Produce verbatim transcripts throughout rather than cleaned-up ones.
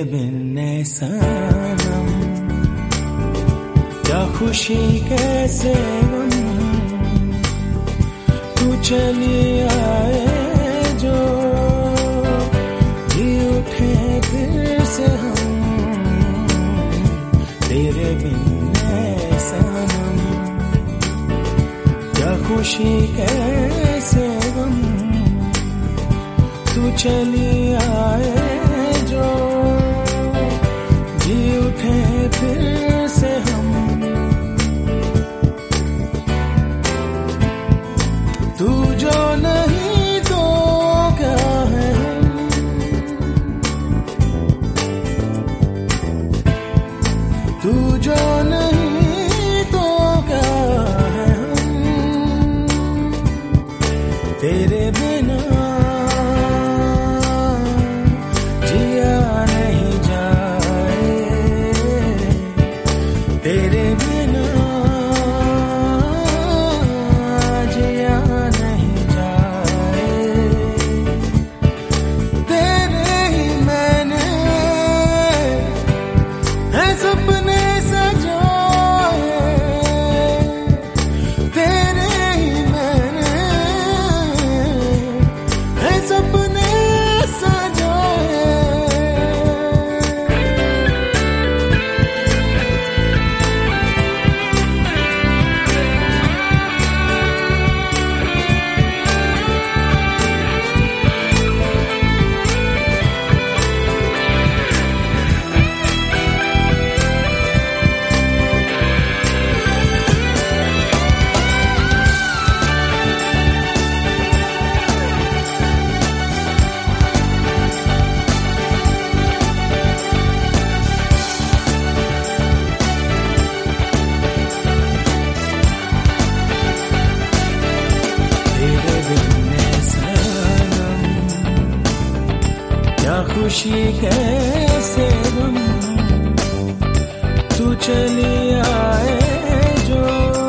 बिन सनम क्या खुशी कैसे गम, तू चली आए जो जी उठे फिर से हम, तेरे बिन सनम क्या खुशी कैसे गम, तू चली आए जो जी उठे फिर से हम। तू जो नहीं तो क्या है हम, तू जो नहीं तो क्या है हम, तेरे बिना जिया नहीं जाए, तेरे बिना जिया नहीं जाए, तेरे ही मैंने है सपने सजाए, तेरे ही मैंने है सपने सजाए। खुशी कैसे गम, तू चली आए जो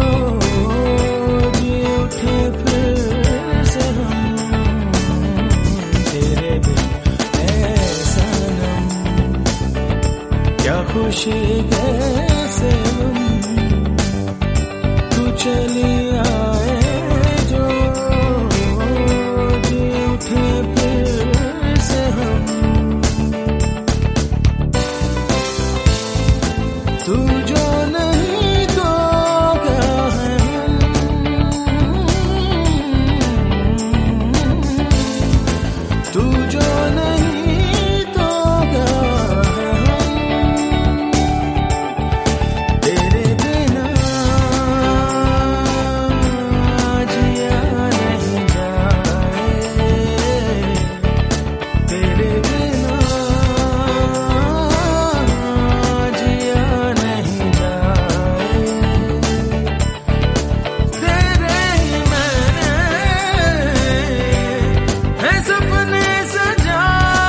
जी उठे फिर से हम, तेरे बिन सनम क्या खुशी कैसे गम, तू चली आए जो जी उठे फिर से हम। तू जो नहीं तो क्या है हम, तू जो नहीं तो क्या है हम, तेरे बिना जिया नहीं जाए, तेरे बिना जिया नहीं जाए, तेरे ही मैंने है सपने सजाए।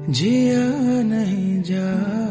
जिया नहीं जाए।